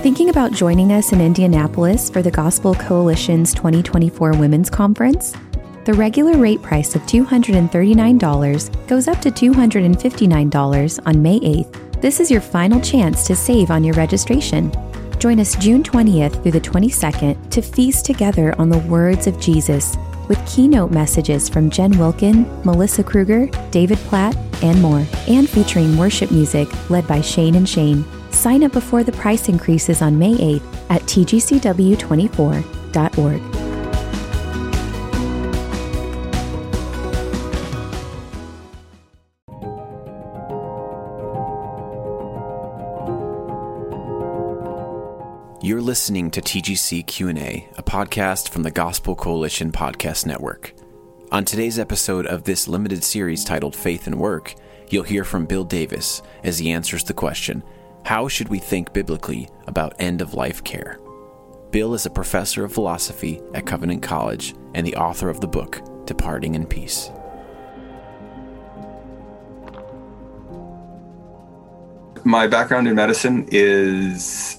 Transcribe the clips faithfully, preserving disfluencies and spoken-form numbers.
Thinking about joining us in Indianapolis for the Gospel Coalition's twenty twenty-four Women's Conference? The regular rate price of two hundred thirty-nine dollars goes up to two hundred fifty-nine dollars on May eighth. This is your final chance to save on your registration. Join us June twentieth through the twenty-second to feast together on the words of Jesus with keynote messages from Jen Wilkin, Melissa Kruger, David Platt, and more, and featuring worship music led by Shane and Shane. Sign up before the price increases on May eighth at t g c w twenty-four dot org. You're listening to T G C Q and A, a podcast from the Gospel Coalition Podcast Network. On today's episode of this limited series titled Faith and Work, you'll hear from Bill Davis as he answers the question, how should we think biblically about end-of-life care? Bill is a professor of philosophy at Covenant College and the author of the book, Departing in Peace. My background in medicine is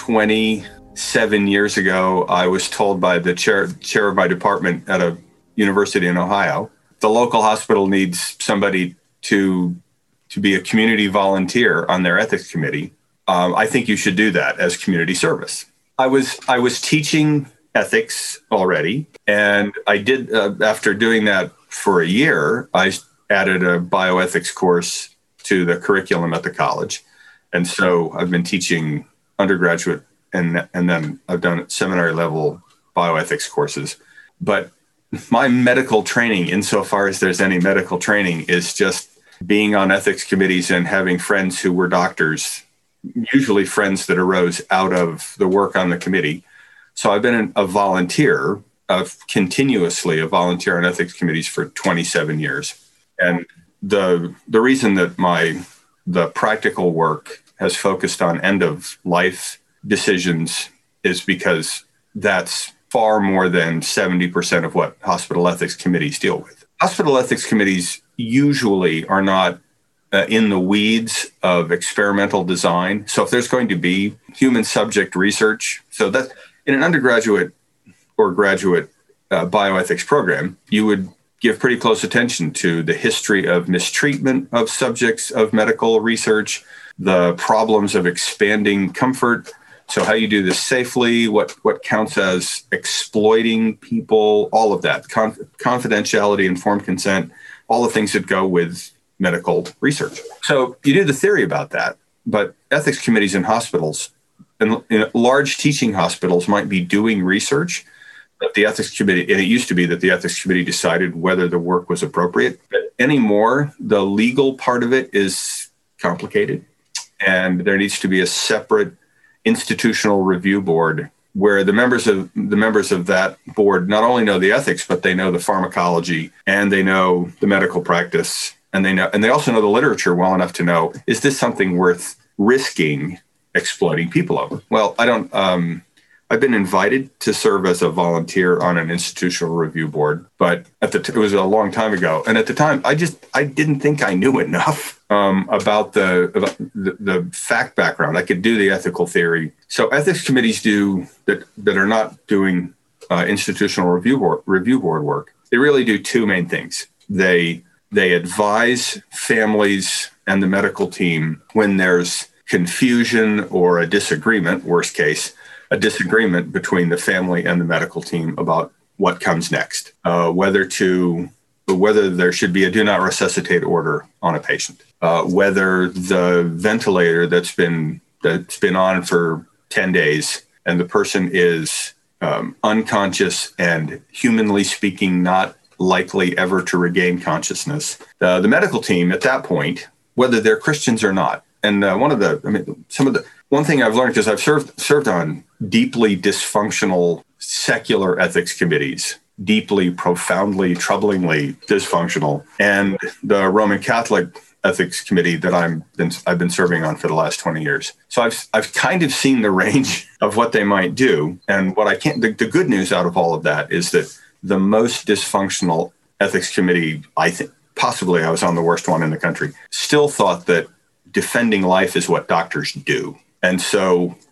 twenty-seven years ago. I was told by the chair, chair of my department at a university in Ohio, the local hospital needs somebody to to be a community volunteer on their ethics committee. Um, I think you should do that as community service. I was I was teaching ethics already, and I did uh, after doing that for a year, I added a bioethics course to the curriculum at the college, and so I've been teaching undergraduate and and then I've done seminary level bioethics courses. But my medical training, insofar as there's any medical training, is just being on ethics committees and having friends who were doctors, usually friends that arose out of the work on the committee. So I've been a volunteer, of continuously a volunteer on ethics committees for twenty-seven years. And the the reason that my the practical work has focused on end of life decisions is because that's far more than seventy percent of what hospital ethics committees deal with. Hospital ethics committees usually are not uh, in the weeds of experimental design. So if there's going to be human subject research, so that in an undergraduate or graduate uh, bioethics program, you would give pretty close attention to the history of mistreatment of subjects of medical research, the problems of expanding comfort. So how you do this safely, what, what counts as exploiting people, all of that, Conf- confidentiality, informed consent, all the things that go with medical research. So you do the theory about that, but ethics committees in hospitals, in, in large teaching hospitals might be doing research, but the ethics committee, and it used to be that the ethics committee decided whether the work was appropriate. But anymore, the legal part of it is complicated, and there needs to be a separate institutional review board where the members of the members of that board not only know the ethics, but they know the pharmacology and they know the medical practice, and they know and they also know the literature well enough to know, is this something worth risking exploiting people over? Well, I don't. Um, I've been invited to serve as a volunteer on an institutional review board, but at the t- it was a long time ago, and at the time, I just I didn't think I knew enough um, about the about the, the fact background. I could do the ethical theory. So ethics committees do that that are not doing uh, institutional review board review board work. They really do two main things. They they advise families and the medical team when there's confusion or a disagreement, worst case, a disagreement between the family and the medical team about what comes next, uh, whether to whether there should be a do not resuscitate order on a patient, uh, whether the ventilator that's been that's been on for ten days and the person is um, unconscious and humanly speaking not likely ever to regain consciousness. Uh, the medical team at that point, whether they're Christians or not, and uh, one of the, I mean, some of the one thing I've learned, because I've served served on deeply dysfunctional secular ethics committees, deeply, profoundly, troublingly dysfunctional, and the Roman Catholic ethics committee that I'm been, I've been serving on for the last twenty years. So I've I've kind of seen the range of what they might do, and what I can't. The, the good news out of all of that is that the most dysfunctional ethics committee, I think, possibly I was on the worst one in the country, still thought that defending life is what doctors do. And so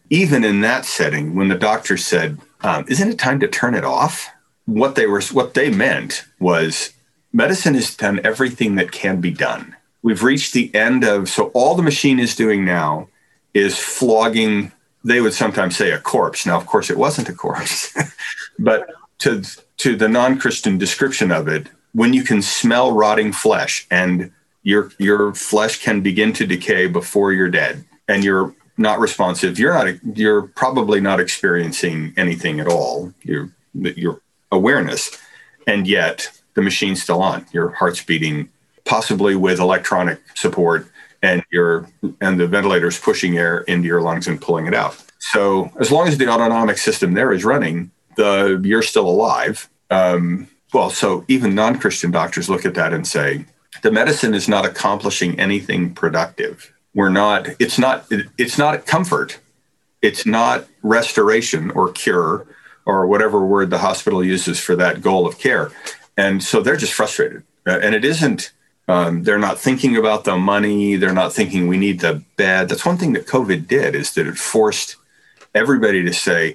even in that setting, when the doctor said, um, isn't it time to turn it off? What they were, what they meant was medicine has done everything that can be done. We've reached the end of, so all the machine is doing now is flogging, they would sometimes say a corpse. Now, of course, it wasn't a corpse, but to, to the non-Christian description of it, when you can smell rotting flesh and your, your flesh can begin to decay before you're dead and you're not responsive, you're not, you're probably not experiencing anything at all, your, your awareness. And yet the machine's still on, your heart's beating, possibly with electronic support, and your and the ventilator's pushing air into your lungs and pulling it out. So as long as the autonomic system there is running, the you're still alive. Um, well, so even non-Christian doctors look at that and say, the medicine is not accomplishing anything productive. We're not, it's not, it, it's not comfort. It's not restoration or cure or whatever word the hospital uses for that goal of care. And so they're just frustrated. Uh, and it isn't, Um, they're not thinking about the money. They're not thinking we need the bed. That's one thing that COVID did, is that it forced everybody to say,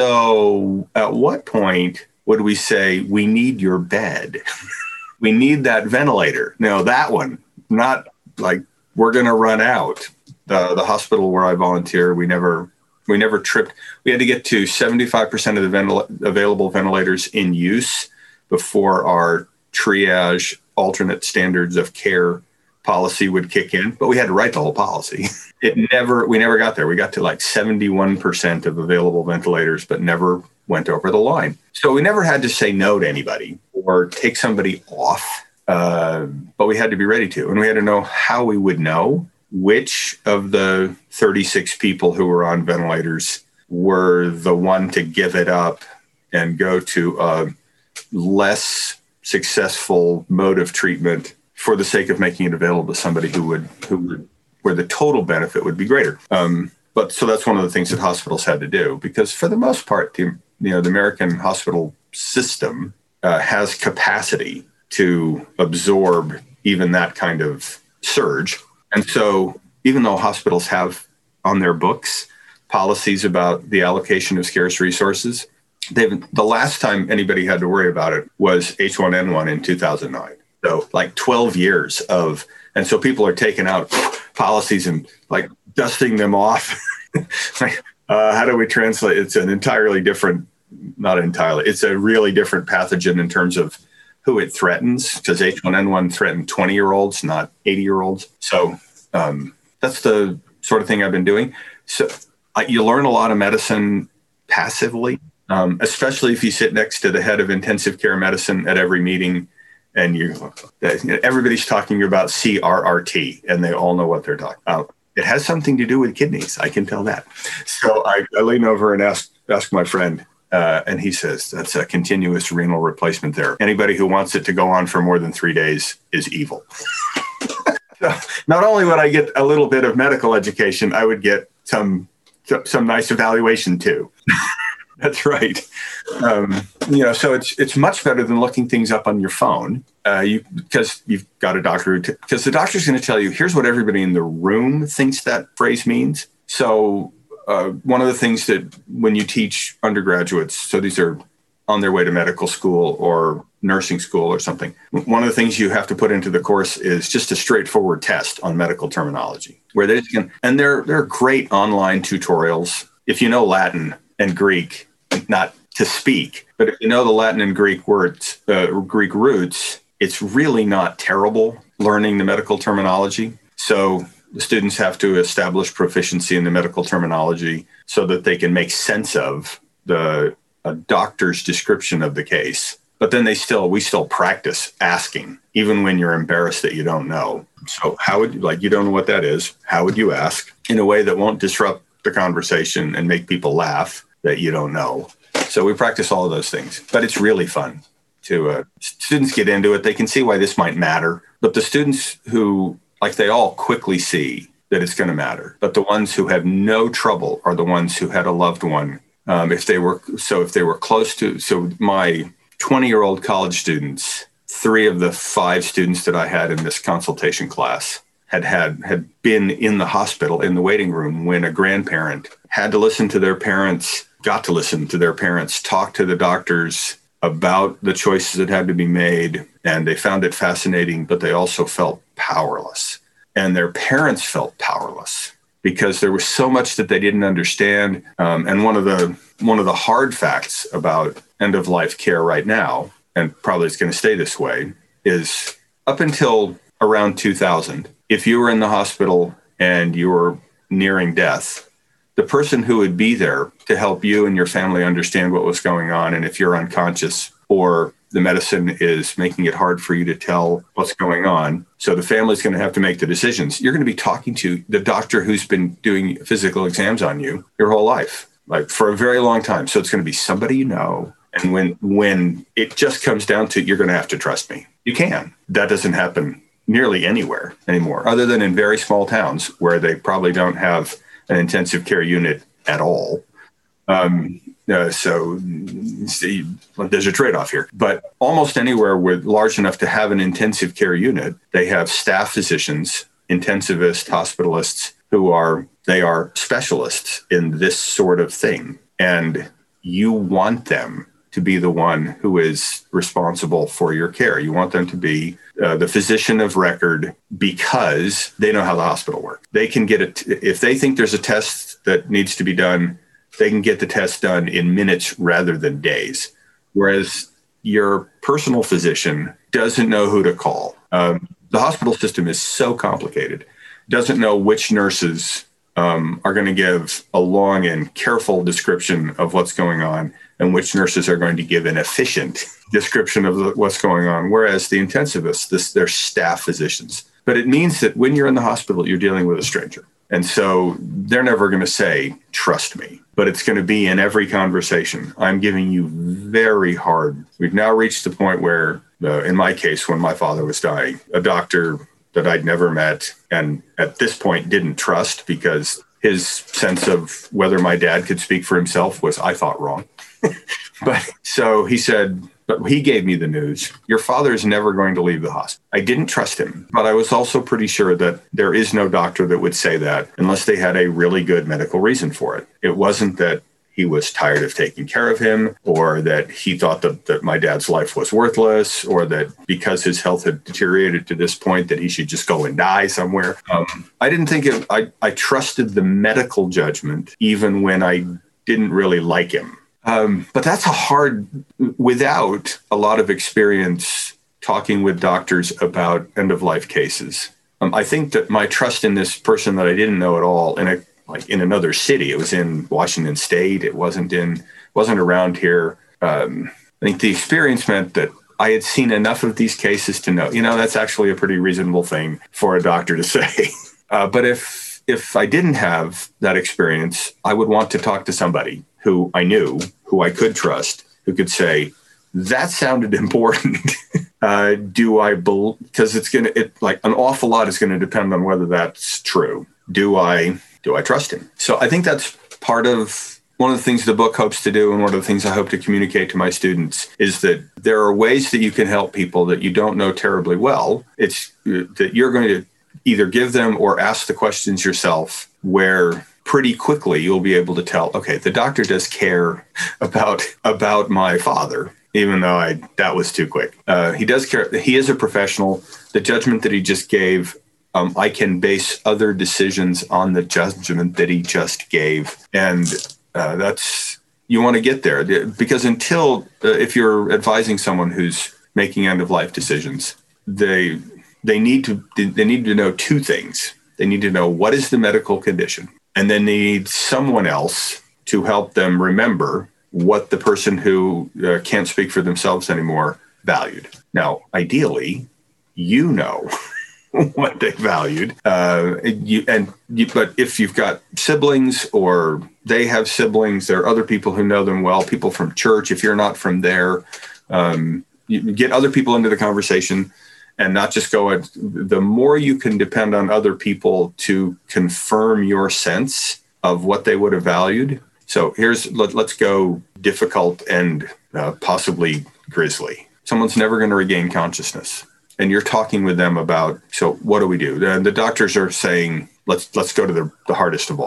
so at what point would we say we need your bed? We need that ventilator. No, that one, not like we're going to run out. The, the hospital where I volunteer, we never, we never tripped. We had to get to seventy-five percent of the ventil- available ventilators in use before our triage alternate standards of care policy would kick in, but we had to write the whole policy. It never, we never got there. We got to like seventy-one percent of available ventilators, but never went over the line. So we never had to say no to anybody or take somebody off, uh, but we had to be ready to. And we had to know how we would know which of the thirty-six people who were on ventilators were the one to give it up and go to a less successful mode of treatment for the sake of making it available to somebody who would, who would, where the total benefit would be greater. Um, but so that's one of the things that hospitals had to do, because for the most part, the, you know, the American hospital system uh, has capacity to absorb even that kind of surge. And so even though hospitals have on their books policies about the allocation of scarce resources, They've, the last time anybody had to worry about it was H one N one in two thousand nine. So like twelve years of, and so people are taking out policies and like dusting them off. like, uh, how do we translate? It's an entirely different, not entirely, it's a really different pathogen in terms of who it threatens, because H one N one threatened twenty year olds, not eighty year olds. So um, that's the sort of thing I've been doing. So uh, you learn a lot of medicine passively. Um, especially if you sit next to the head of intensive care medicine at every meeting, and you, you know, everybody's talking about C R R T, and they all know what they're talking about. It has something to do with kidneys. I can tell that. So I, I lean over and ask ask my friend, uh, and he says that's a continuous renal replacement therapy. Anybody who wants it to go on for more than three days is evil. So not only would I get a little bit of medical education, I would get some some nice evaluation too. That's right. Um, you know, so it's it's much better than looking things up on your phone, uh, you because you've got a doctor who, because t- the doctor's going to tell you, here's what everybody in the room thinks that phrase means. So uh, one of the things that when you teach undergraduates, so these are on their way to medical school or nursing school or something, one of the things you have to put into the course is just a straightforward test on medical terminology, where they can, and there there are great online tutorials. If you know Latin and Greek, not to speak, but if you know the Latin and Greek words, uh, Greek roots, it's really not terrible learning the medical terminology. So the students have to establish proficiency in the medical terminology so that they can make sense of the a doctor's description of the case. But then they still, we still practice asking, even when you're embarrassed that you don't know. So how would you, like, you don't know what that is. How would you ask in a way that won't disrupt the conversation and make people laugh that you don't know? So we practice all of those things, but it's really fun to, uh, students get into it. They can see why this might matter, but the students who, like, they all quickly see that it's going to matter. But the ones who have no trouble are the ones who had a loved one. Um, if they were, so if they were close to, so my twenty year old college students, three of the five students that I had in this consultation class had had, had been in the hospital in the waiting room when a grandparent had to listen to their parents, got to listen to their parents, talk to the doctors about the choices that had to be made. And they found it fascinating, but they also felt powerless. And their parents felt powerless because there was so much that they didn't understand. Um, and one of the one of the hard facts about end-of-life care right now, and probably it's going to stay this way, is up until around two thousand, if you were in the hospital and you were nearing death, the person who would be there to help you and your family understand what was going on, and if you're unconscious or the medicine is making it hard for you to tell what's going on, so the family's going to have to make the decisions, you're going to be talking to the doctor who's been doing physical exams on you your whole life, like for a very long time. So it's going to be somebody you know. And when when it just comes down to, you're going to have to trust me. You can. That doesn't happen nearly anywhere anymore, other than in very small towns where they probably don't have an intensive care unit at all. Um, uh, so see, there's a trade-off here. But almost anywhere with large enough to have an intensive care unit, they have staff physicians, intensivists, hospitalists, who are, they are specialists in this sort of thing. And you want them to be the one who is responsible for your care. You want them to be uh, the physician of record because they know how the hospital works. They can get it. If they think there's a test that needs to be done, they can get the test done in minutes rather than days. Whereas your personal physician doesn't know who to call. Um, the hospital system is so complicated, doesn't know which nurses um, are going to give a long and careful description of what's going on, and which nurses are going to give an efficient description of the, what's going on, whereas the intensivists, this, they're staff physicians. But it means that when you're in the hospital, you're dealing with a stranger. And so they're never going to say, trust me, but it's going to be in every conversation. I'm giving you very hard. We've now reached the point where, uh, in my case, when my father was dying, a doctor that I'd never met and at this point didn't trust because his sense of whether my dad could speak for himself was, I thought, wrong. But so he said, but he gave me the news. Your father is never going to leave the hospital. I didn't trust him, but I was also pretty sure that there is no doctor that would say that unless they had a really good medical reason for it. It wasn't that he was tired of taking care of him, or that he thought that, that my dad's life was worthless, or that because his health had deteriorated to this point that he should just go and die somewhere. Um, I didn't think it, I, I trusted the medical judgment even when I didn't really like him. Um, but that's a hard, without a lot of experience talking with doctors about end-of-life cases. Um, I think that my trust in this person that I didn't know at all, in a like in another city, it was in Washington State, it wasn't in, wasn't around here. Um, I think the experience meant that I had seen enough of these cases to know, you know, that's actually a pretty reasonable thing for a doctor to say. Uh, but if if I didn't have that experience, I would want to talk to somebody who I knew, who I could trust, who could say, that sounded important. uh, do I believe, because it's going to, it like an awful lot is going to depend on whether that's true. Do I, do I trust him? So I think that's part of one of the things the book hopes to do. And one of the things I hope to communicate to my students is that there are ways that you can help people that you don't know terribly well. It's that you're going to either give them or ask the questions yourself, where pretty quickly you'll be able to tell, okay, the doctor does care about about my father, even though I that was too quick. Uh, he does care. He is a professional. The judgment that he just gave, um, I can base other decisions on the judgment that he just gave. And uh, that's, you want to get there. Because until, uh, if you're advising someone who's making end-of-life decisions, they they need to they need to know two things. They need to know what is the medical condition, and then they need someone else to help them remember what the person who uh, can't speak for themselves anymore valued. Now, ideally, you know what they valued. Uh, you, and you, but if you've got siblings or they have siblings, there are other people who know them well, people from church. If you're not from there, um, you get other people into the conversation. And not just go at, the more you can depend on other people to confirm your sense of what they would have valued. So here's, let, let's go difficult and uh, possibly grisly. Someone's never going to regain consciousness. And you're talking with them about, so what do we do? The, the doctors are saying, let's let's go to the, the hardest of all,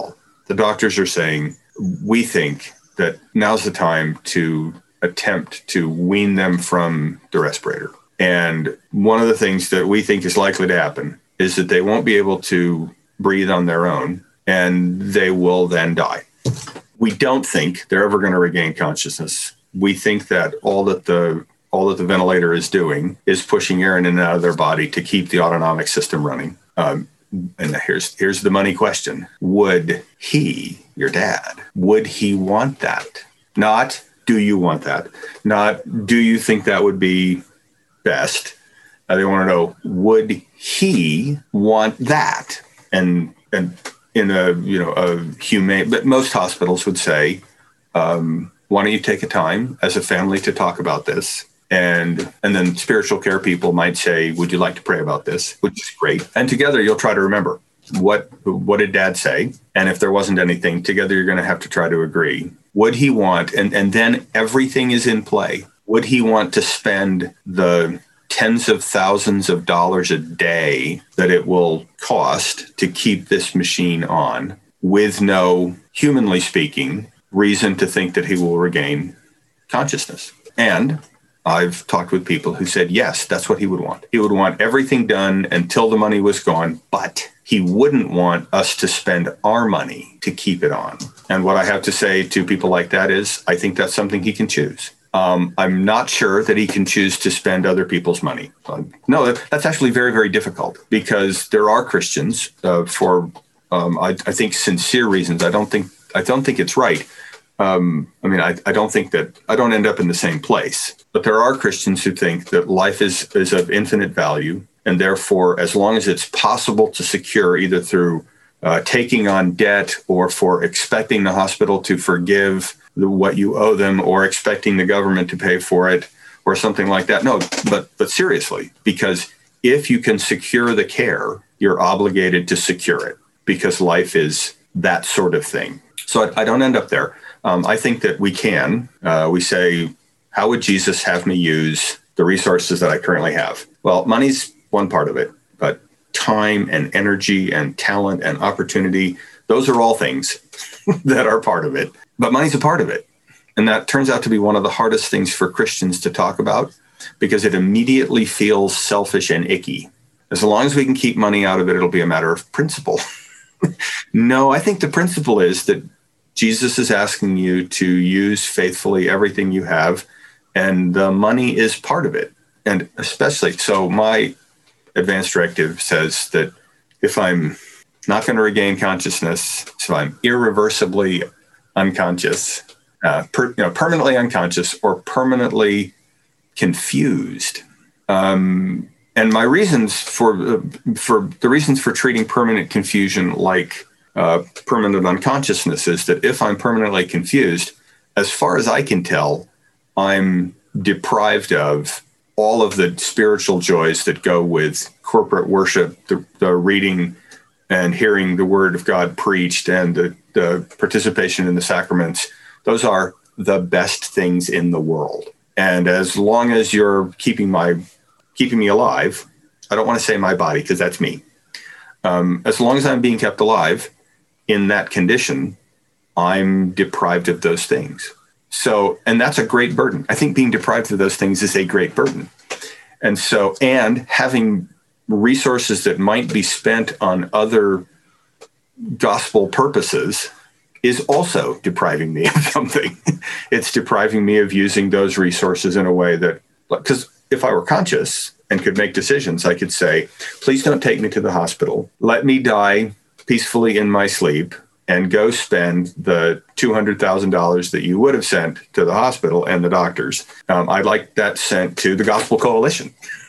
The doctors are saying, we think that now's the time to attempt to wean them from the respirator. And one of the things that we think is likely to happen is that they won't be able to breathe on their own, and they will then die. We don't think they're ever going to regain consciousness. We think that all that the all that the ventilator is doing is pushing air in and out of their body to keep the autonomic system running. Um, and here's here's the money question. Would he, your dad, would he want that? Not, do you want that? Not, do you think that would be best? Uh, they want to know, would he want that? And and in a, you know, a humane, but most hospitals would say, um, why don't you take a time as a family to talk about this? And and then spiritual care people might say, would you like to pray about this? Which is great. And together you'll try to remember, what what did dad say? And if there wasn't anything, together you're going to have to try to agree. Would he want, and, and then everything is in play. Would he want to spend the tens of thousands of dollars a day that it will cost to keep this machine on with no, humanly speaking, reason to think that he will regain consciousness? And I've talked with people who said, yes, that's what he would want. He would want everything done until the money was gone, but he wouldn't want us to spend our money to keep it on. And what I have to say to people like that is, I think that's something he can choose. Um, I'm not sure that he can choose to spend other people's money. Um, no, that, that's actually very, very difficult, because there are Christians uh, for, um, I, I think, sincere reasons. I don't think I don't think it's right. Um, I mean, I, I don't think that I don't end up in the same place. But there are Christians who think that life is is of infinite value, and therefore, as long as it's possible to secure either through uh, taking on debt or for expecting the hospital to forgive the, what you owe them, or expecting the government to pay for it, or something like that. No, but but seriously, because if you can secure the care, you're obligated to secure it, because life is that sort of thing. So I, I don't end up there. Um, I think that we can. Uh, we say, how would Jesus have me use the resources that I currently have? Well, money's one part of it, but time and energy and talent and opportunity, those are all things that are part of it. But money's a part of it. And that turns out to be one of the hardest things for Christians to talk about, because it immediately feels selfish and icky. As long as we can keep money out of it, it'll be a matter of principle. No, I think the principle is that Jesus is asking you to use faithfully everything you have, and the money is part of it. And especially, so my advanced directive says that if I'm not going to regain consciousness, so I'm irreversibly unconscious, uh, per, you know, permanently unconscious or permanently confused. Um, and my reasons for uh, for the reasons for treating permanent confusion like uh, permanent unconsciousness is that if I'm permanently confused, as far as I can tell, I'm deprived of all of the spiritual joys that go with corporate worship, the, the reading and hearing the word of God preached, and the, the participation in the sacraments. Those are the best things in the world. And as long as you're keeping my keeping me alive, I don't want to say my body because that's me. Um, as long as I'm being kept alive in that condition, I'm deprived of those things. So, and that's a great burden. I think being deprived of those things is a great burden. And so, and having resources that might be spent on other gospel purposes is also depriving me of something. It's depriving me of using those resources in a way that, because if I were conscious and could make decisions, I could say, please don't take me to the hospital. Let me die peacefully in my sleep and go spend the two hundred thousand dollars that you would have sent to the hospital and the doctors. Um, I'd like that sent to the Gospel Coalition,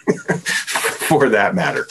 for that matter.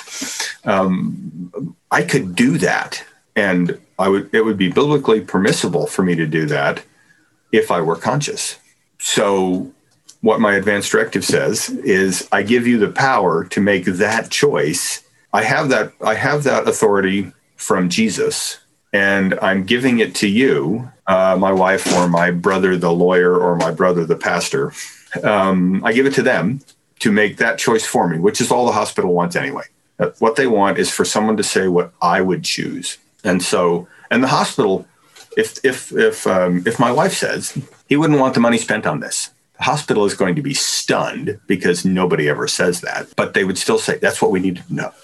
Um, I could do that, and I would. It would be biblically permissible for me to do that if I were conscious. So what my advanced directive says is, I give you the power to make that choice. I have that. I have that authority from Jesus. And I'm giving it to you, uh, my wife or my brother, the lawyer, or my brother, the pastor. Um, I give it to them to make that choice for me, which is all the hospital wants anyway. Uh, what they want is for someone to say what I would choose. And so, and the hospital, If if if um, if my wife says he wouldn't want the money spent on this, the hospital is going to be stunned because nobody ever says that. But they would still say that's what we need to know.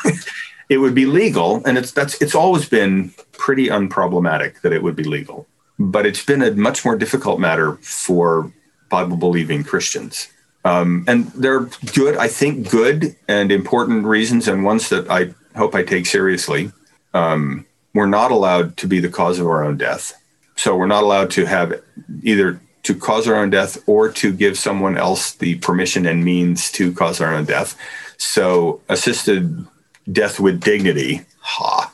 It would be legal, and it's that's it's always been pretty unproblematic that it would be legal. But it's been a much more difficult matter for Bible-believing Christians. Um, and they're good, I think, good and important reasons, and ones that I hope I take seriously. Um, we're not allowed to be the cause of our own death. So we're not allowed to have either to cause our own death or to give someone else the permission and means to cause our own death. So assisted death with dignity, ha.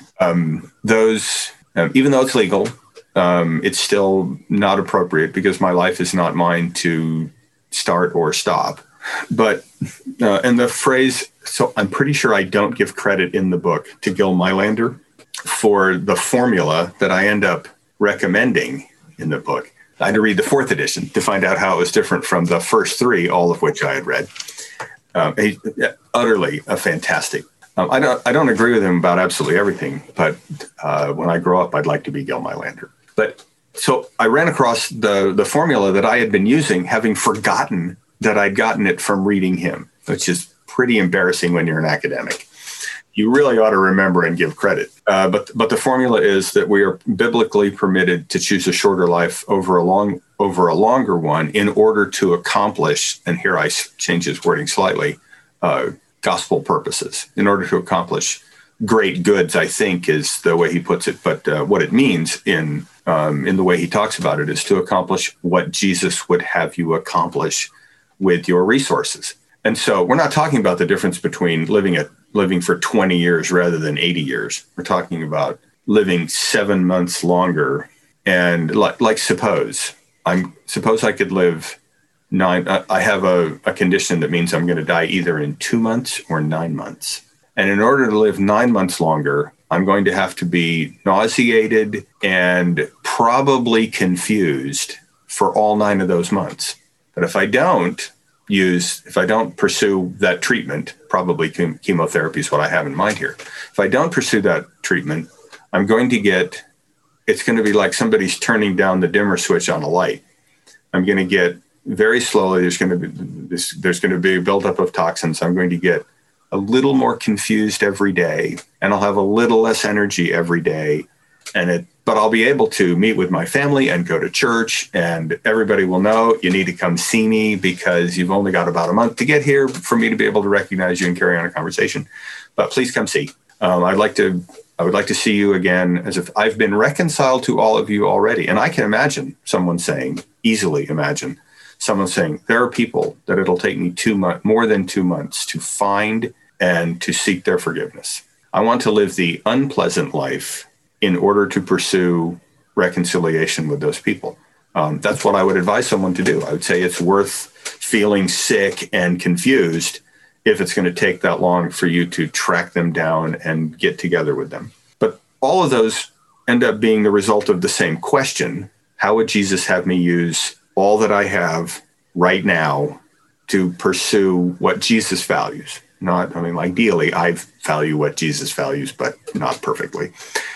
Um, those, um, even though it's legal, um, it's still not appropriate because my life is not mine to start or stop. But, uh, and the phrase, so I'm pretty sure I don't give credit in the book to Gil Meilander for the formula that I end up recommending in the book. I had to read the fourth edition to find out how it was different from the first three, all of which I had read. Um, he, utterly a fantastic. Um, I don't I don't agree with him about absolutely everything, but uh, when I grow up, I'd like to be Gil Meilander. But so I ran across the, the formula that I had been using, having forgotten that I'd gotten it from reading him, which is pretty embarrassing when you're an academic. You really ought to remember and give credit. Uh, but but the formula is that we are biblically permitted to choose a shorter life over a long over a longer one in order to accomplish, and here I change his wording slightly, uh, gospel purposes, in order to accomplish great goods, I think is the way he puts it. But uh, what it means in um, in the way he talks about it is to accomplish what Jesus would have you accomplish with your resources. And so we're not talking about the difference between living a living for twenty years rather than eighty years. We're talking about living seven months longer. And like, like suppose I'm suppose I could live nine. Uh, I have a, a condition that means I'm going to die either in two months or nine months. And in order to live nine months longer, I'm going to have to be nauseated and probably confused for all nine of those months. But if I don't use, if I don't pursue that treatment, probably chem- chemotherapy is what I have in mind here. If I don't pursue that treatment, I'm going to get, it's going to be like somebody's turning down the dimmer switch on a light. I'm going to get very slowly, there's going to be this, there's going to be a buildup of toxins. I'm going to get a little more confused every day, and I'll have a little less energy every day. And it, but I'll be able to meet with my family and go to church, and everybody will know you need to come see me because you've only got about a month to get here for me to be able to recognize you and carry on a conversation. But please come see. Um, I'd like to, I would like to see you again as if I've been reconciled to all of you already. And I can imagine someone saying, easily imagine someone saying, there are people that it'll take me two months, more than two months to find and to seek their forgiveness. I want to live the unpleasant life in order to pursue reconciliation with those people. Um, that's what I would advise someone to do. I would say it's worth feeling sick and confused if it's going to take that long for you to track them down and get together with them. But all of those end up being the result of the same question. How would Jesus have me use all that I have right now to pursue what Jesus values? Not, I mean, ideally, I value what Jesus values, but not perfectly.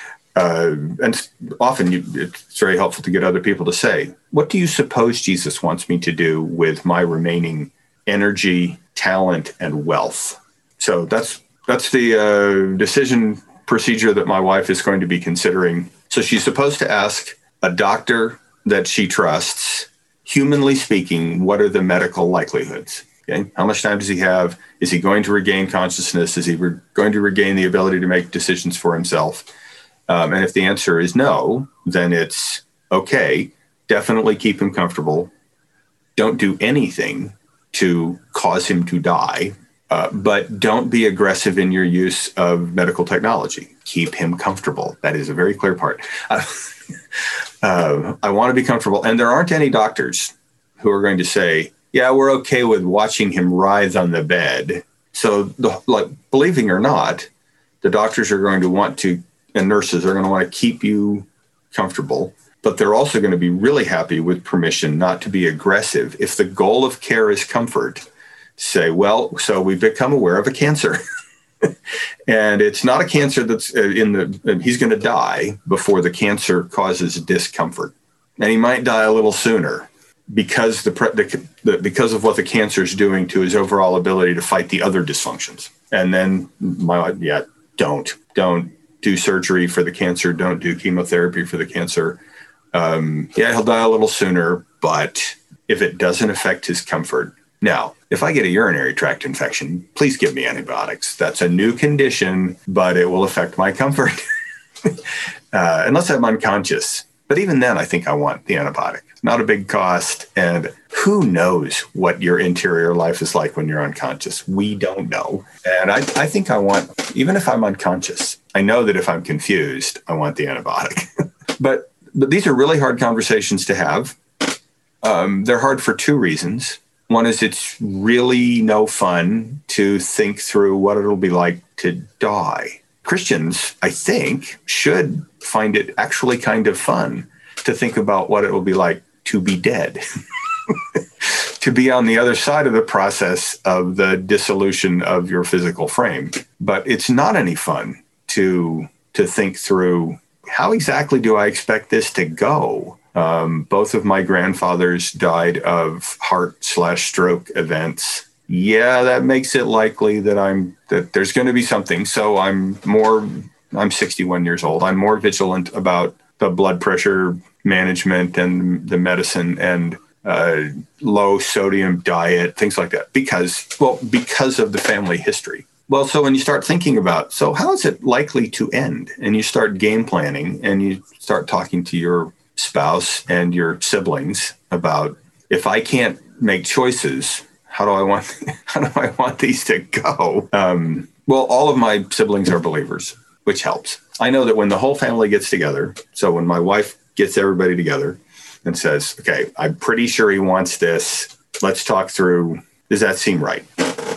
Uh, and often you, it's very helpful to get other people to say, what do you suppose Jesus wants me to do with my remaining energy, talent, and wealth? So that's that's the uh, decision procedure that my wife is going to be considering. So she's supposed to ask a doctor that she trusts, humanly speaking, what are the medical likelihoods? Okay. How much time does he have? Is he going to regain consciousness? Is he re- going to regain the ability to make decisions for himself? Um, and if the answer is no, then it's okay. Definitely keep him comfortable. Don't do anything to cause him to die, uh, but don't be aggressive in your use of medical technology. Keep him comfortable. That is a very clear part. Uh, uh, I want to be comfortable. And there aren't any doctors who are going to say, yeah, we're okay with watching him writhe on the bed. So, the, like, believing or not, the doctors are going to want to, and nurses are going to want to keep you comfortable, but they're also going to be really happy with permission not to be aggressive. If the goal of care is comfort, say, well, so we've become aware of a cancer. And it's not a cancer that's in the, he's going to die before the cancer causes discomfort. And he might die a little sooner because the, the, the because of what the cancer is doing to his overall ability to fight the other dysfunctions. And then, my yeah, don't, don't do surgery for the cancer. Don't do chemotherapy for the cancer. Um, yeah, he'll die a little sooner, but if it doesn't affect his comfort. Now, if I get a urinary tract infection, please give me antibiotics. That's a new condition, but it will affect my comfort uh, unless I'm unconscious. But even then, I think I want the antibiotic. Not a big cost. And who knows what your interior life is like when you're unconscious? We don't know. And I, I think I want, even if I'm unconscious, I know that if I'm confused, I want the antibiotic. but, but these are really hard conversations to have. Um, they're hard for two reasons. One is it's really no fun to think through what it'll be like to die. Christians, I think, should find it actually kind of fun to think about what it will be like to be dead, to be on the other side of the process of the dissolution of your physical frame. But it's not any fun to, to think through, how exactly do I expect this to go? Um, both of my grandfathers died of heart slash stroke events. Yeah, that makes it likely that I'm that there's going to be something. So I'm more, I'm sixty-one years old. I'm more vigilant about the blood pressure management and the medicine and uh, low sodium diet, things like that, because, well, because of the family history. Well, so when you start thinking about, so how is it likely to end? And you start game planning and you start talking to your spouse and your siblings about, if I can't make choices, how do I want how do I want these to go? Um, well, all of my siblings are believers, which helps. I know that when the whole family gets together, so when my wife gets everybody together and says, okay, I'm pretty sure he wants this. Let's talk through, does that seem right?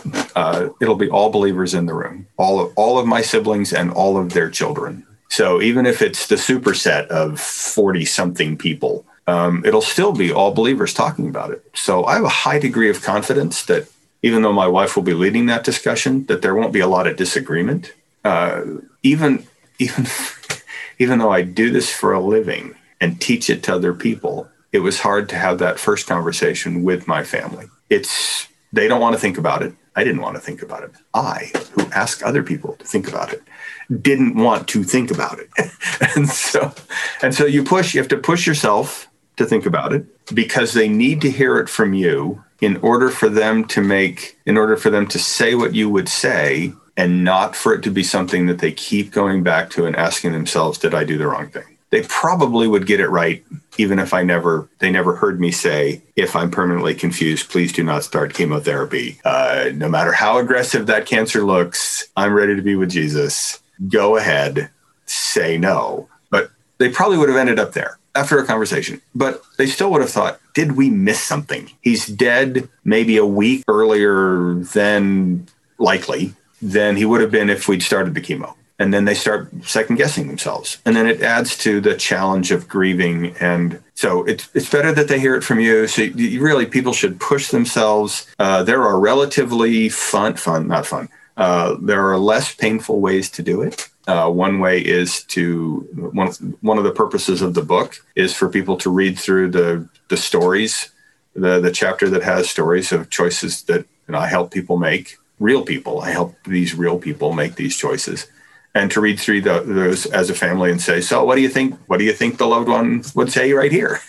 Uh, it'll be all believers in the room, all of, all of my siblings and all of their children. So even if it's the superset of forty-something people, um, it'll still be all believers talking about it. So I have a high degree of confidence that even though my wife will be leading that discussion, that there won't be a lot of disagreement. Uh, even, even, even though I do this for a living and teach it to other people, it was hard to have that first conversation with my family. It's, they don't want to think about it. I didn't want to think about it. I, who ask other people to think about it, didn't want to think about it. and so and so you push, you have to push yourself to think about it because they need to hear it from you in order for them to make, in order for them to say what you would say and not for it to be something that they keep going back to and asking themselves, did I do the wrong thing? They probably would get it right, even if I never, they never heard me say, if I'm permanently confused, please do not start chemotherapy. Uh, no matter how aggressive that cancer looks, I'm ready to be with Jesus. Go ahead, say no. But they probably would have ended up there after a conversation. But they still would have thought, did we miss something? He's dead maybe a week earlier than likely than he would have been if we'd started the chemo. And then they start second guessing themselves. And then it adds to the challenge of grieving. And so it's it's better that they hear it from you. So you really, people should push themselves. Uh, there are relatively fun, fun, not fun. Uh, there are less painful ways to do it. Uh, one way is to, one, one of the purposes of the book is for people to read through the, the stories, the, the chapter that has stories of choices that you know, I help people make, real people. I help these real people make these choices. And to read through the, those as a family and say, so what do you think? What do you think the loved one would say right here?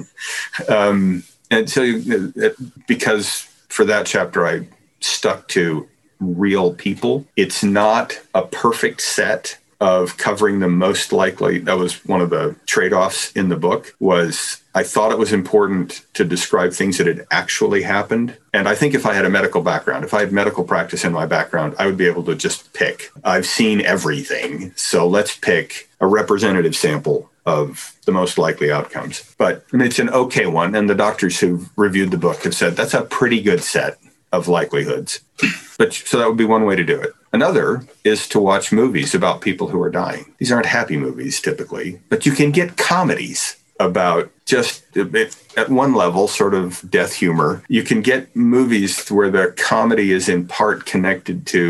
um, and so, it, because for that chapter, I stuck to real people. It's not a perfect set of covering the most likely. That was one of the trade-offs in the book was I thought it was important to describe things that had actually happened. And I think if I had a medical background, if I had medical practice in my background, I would be able to just pick. I've seen everything. So let's pick a representative sample of the most likely outcomes. But I mean, it's an okay one. And the doctors who've reviewed the book have said that's a pretty good set of likelihoods. But so that would be one way to do it. Another is to watch movies about people who are dying. These aren't happy movies typically, but you can get comedies about just at one level, sort of death humor. You can get movies where the comedy is in part connected to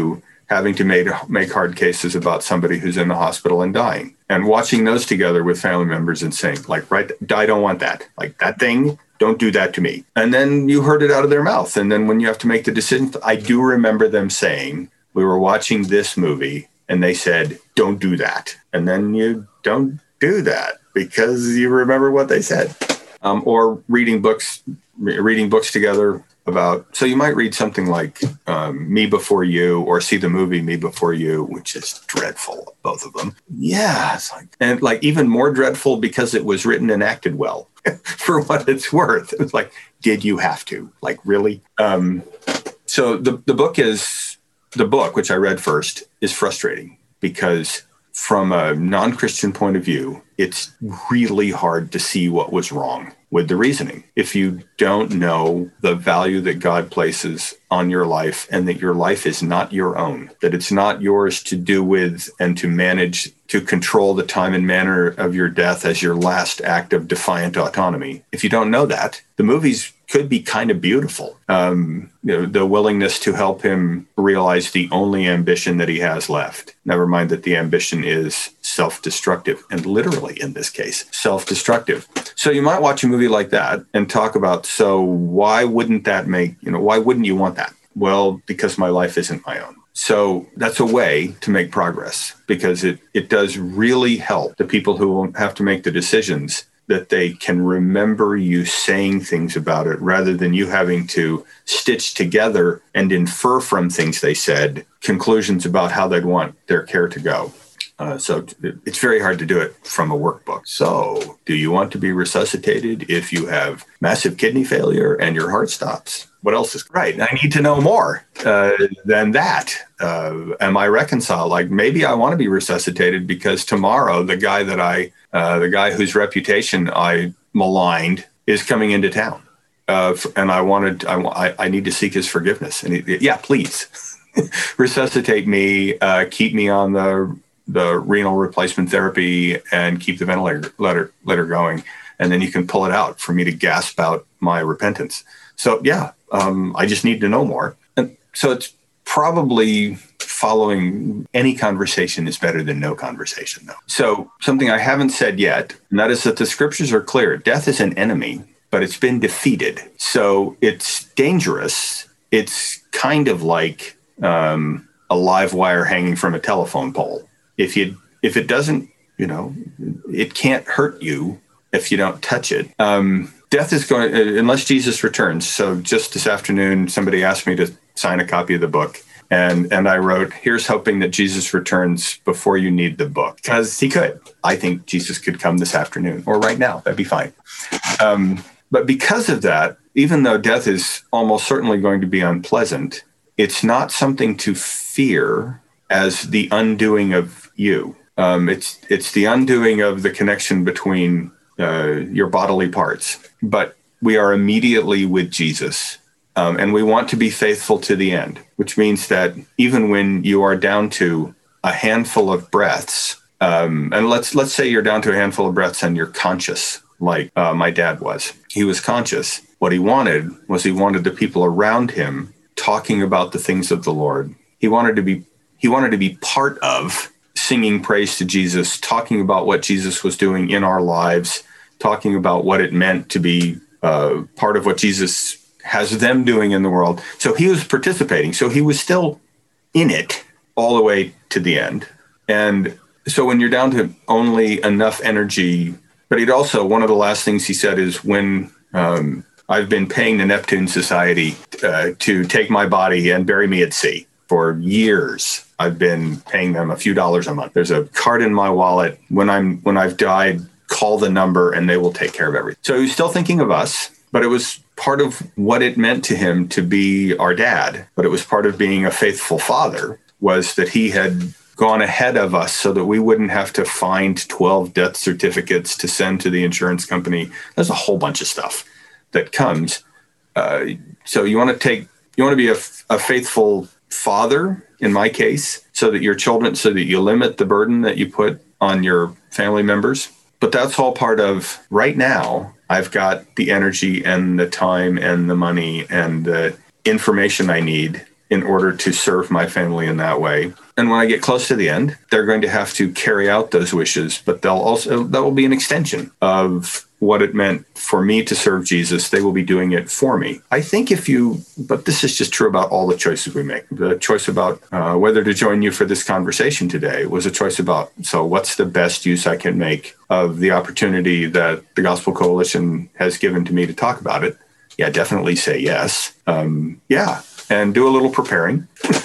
having to make, make hard cases about somebody who's in the hospital and dying, and watching those together with family members and saying, like, right, I don't want that. Like, that thing, don't do that to me. And then you heard it out of their mouth. And then when you have to make the decision, I do remember them saying, we were watching this movie and they said, don't do that. And then you don't do that because you remember what they said. Um, or reading books, reading books together about, so you might read something like um, Me Before You, or see the movie Me Before You, which is dreadful, both of them. Yeah, it's like, and like even more dreadful because it was written and acted well for what it's worth. It was like, did you have to? Like, really? Um, so the, the book is, the book, which I read first, is frustrating because from a non-Christian point of view, it's really hard to see what was wrong with the reasoning. If you don't know the value that God places on your life and that your life is not your own, that it's not yours to do with and to manage, to control the time and manner of your death as your last act of defiant autonomy. If you don't know that, the movies could be kind of beautiful. Um, you know, the willingness to help him realize the only ambition that he has left. Never mind that the ambition is self-destructive, and literally in this case, self-destructive. So you might watch a movie like that and talk about, so why wouldn't that make, you know, why wouldn't you want that? Well, because my life isn't my own. So that's a way to make progress, because it, it does really help the people who have to make the decisions that they can remember you saying things about it rather than you having to stitch together and infer from things they said conclusions about how they'd want their care to go. Uh, so it's very hard to do it from a workbook. So do you want to be resuscitated if you have massive kidney failure and your heart stops? What else is right? I need to know more uh, than that. Uh, am I reconciled? Like, maybe I want to be resuscitated because tomorrow the guy that I, uh, the guy whose reputation I maligned is coming into town. Uh, and I wanted, I, I need to seek his forgiveness. And he, yeah, please resuscitate me, uh, keep me on the the renal replacement therapy and keep the ventilator letter, letter going. And then you can pull it out for me to gasp out my repentance. So yeah, um, I just need to know more. And so it's probably following any conversation is better than no conversation though. So something I haven't said yet, and that is that the scriptures are clear. Death is an enemy, but it's been defeated. So it's dangerous. It's kind of like um, a live wire hanging from a telephone pole. If you, if it doesn't, you know, it can't hurt you if you don't touch it. Um, death is going, unless Jesus returns. So just this afternoon, somebody asked me to sign a copy of the book. And, and I wrote, here's hoping that Jesus returns before you need the book. Because he could. I think Jesus could come this afternoon or right now. That'd be fine. Um, but because of that, even though death is almost certainly going to be unpleasant, it's not something to fear as the undoing of you. Um, it's it's the undoing of the connection between uh, your bodily parts. But we are immediately with Jesus, um, and we want to be faithful to the end, which means that even when you are down to a handful of breaths, um, and let's let's say you're down to a handful of breaths and you're conscious, like uh, my dad was. He was conscious. What he wanted was he wanted the people around him talking about the things of the Lord. He wanted to be He wanted to be part of singing praise to Jesus, talking about what Jesus was doing in our lives, talking about what it meant to be uh, part of what Jesus has them doing in the world. So he was participating. So he was still in it all the way to the end. And so when you're down to only enough energy, but he'd also, one of the last things he said is when um, I've been paying the Neptune Society uh, to take my body and bury me at sea. For years, I've been paying them a few dollars a month. There's a card in my wallet. When I'm when I've died, call the number and they will take care of everything. So he was still thinking of us, but it was part of what it meant to him to be our dad. But it was part of being a faithful father, was that he had gone ahead of us so that we wouldn't have to find twelve death certificates to send to the insurance company. There's a whole bunch of stuff that comes. Uh, so you want to take, you want to be a, a faithful father, in my case, so that your children, so that you limit the burden that you put on your family members. But that's all part of, right now, I've got the energy and the time and the money and the information I need in order to serve my family in that way. And when I get close to the end, they're going to have to carry out those wishes, but they'll also, that will be an extension of what it meant for me to serve Jesus. They will be doing it for me. I think if you, but this is just true about all the choices we make. The choice about uh, whether to join you for this conversation today was a choice about, so what's the best use I can make of the opportunity that the Gospel Coalition has given to me to talk about it? Yeah, definitely say yes. Um, yeah, and do a little preparing.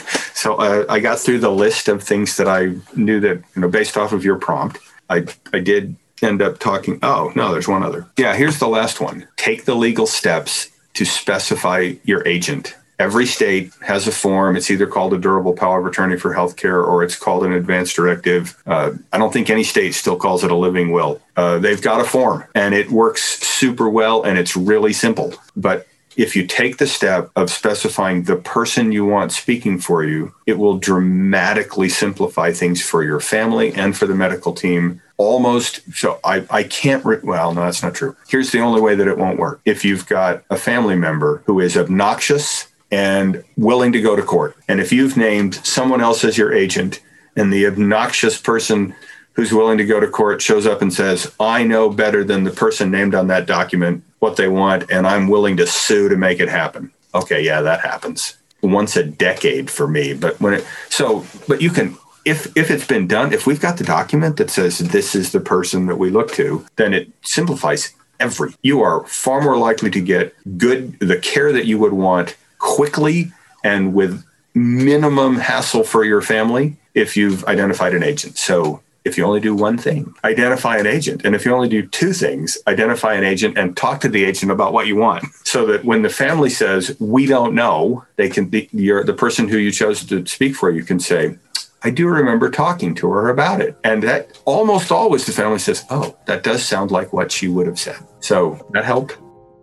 So uh, I got through the list of things that I knew that, you know, based off of your prompt, I I did end up talking. Oh, no, there's one other. Yeah, here's the last one. Take the legal steps to specify your agent. Every state has a form. It's either called a durable power of attorney for healthcare or it's called an advance directive. Uh, I don't think any state still calls it a living will. Uh, they've got a form and it works super well and it's really simple. But if you take the step of specifying the person you want speaking for you, it will dramatically simplify things for your family and for the medical team. Almost, so I, I can't, re- well, no, that's not true. Here's the only way that it won't work. If you've got a family member who is obnoxious and willing to go to court, and if you've named someone else as your agent and the obnoxious person who's willing to go to court shows up and says, I know better than the person named on that document what they want, and I'm willing to sue to make it happen. Okay, yeah, that happens once a decade for me. But when it, so, but you can, if if it's been done, if we've got the document that says this is the person that we look to, then it simplifies every. You are far more likely to get good, the care that you would want quickly and with minimum hassle for your family if you've identified an agent. So if you only do one thing, identify an agent. And if you only do two things, identify an agent and talk to the agent about what you want. So that when the family says, we don't know, they can be, you're, the person who you chose to speak for you can say, I do remember talking to her about it. And that almost always the family says, oh, that does sound like what she would have said. So that helped.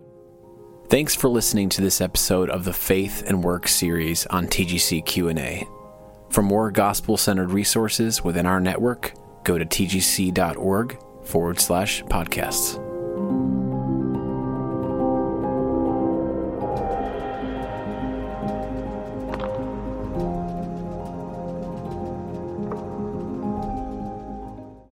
Thanks for listening to this episode of the Faith and Work series on T G C Q and A. For more gospel-centered resources within our network, go to tgc.org forward slash podcasts.